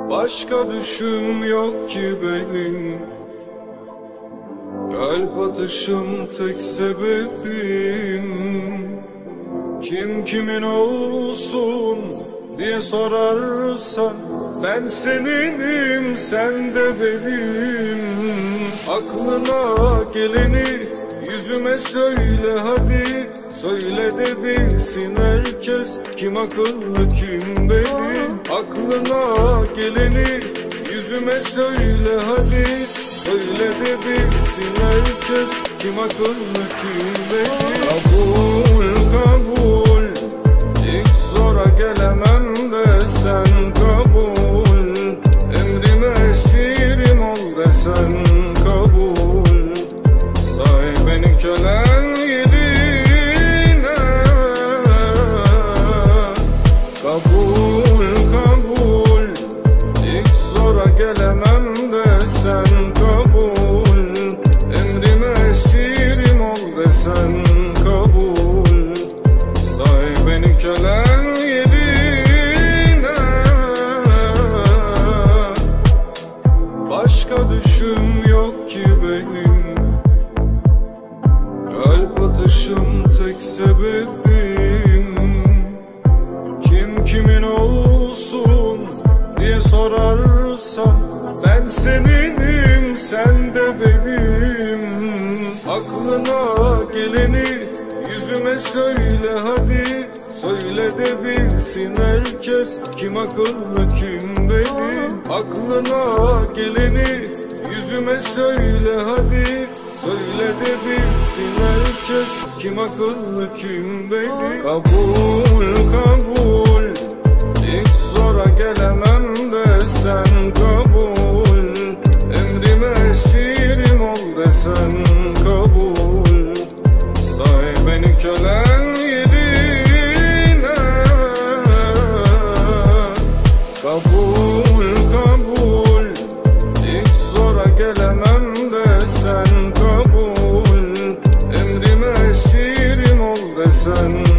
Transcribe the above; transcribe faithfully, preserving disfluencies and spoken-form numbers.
Başka düşüm yok ki benim, kalp atışım tek sebebim. Kim kimin olsun diye sorarsan, ben seninim, sen de benim. Aklına geleni yüzüme söyle hadi, söyle de bilsin herkes, kim akıllı kim benim. Aklına geleni yüzüme söyle hadi, söyle de bilsin herkes, kim akıllı kim benim. Kabul kabul, hiç zora gelemem desen kabul. Emrime esirim ol desen kabul. Say beni kölen yedine. Kabul kabul, hiç zora gelemem desen kabul. Emrime esirim ol desen kabul. Say beni kölen yedine. Başka düşüm yok ki benim, kalp atışım tek sebebim. Kim kimin olsun diye sorarsan, ben seninim, sen de benim. Aklına geleni yüzüme söyle hadi, söyle de bilsin herkes, kim akıllı kim benim. Aklına geleni yüzüme söyle hadi, söyle de bilsin herkes, kim akıllı kim benim. Kabul kabul, hiç zora gelemem desen kabul. Emrime esirim ol desen kabul. Say beni kölen yedine. Kabul kabul, hiç zora gelemem desen kabul. Emrime esirim ol desen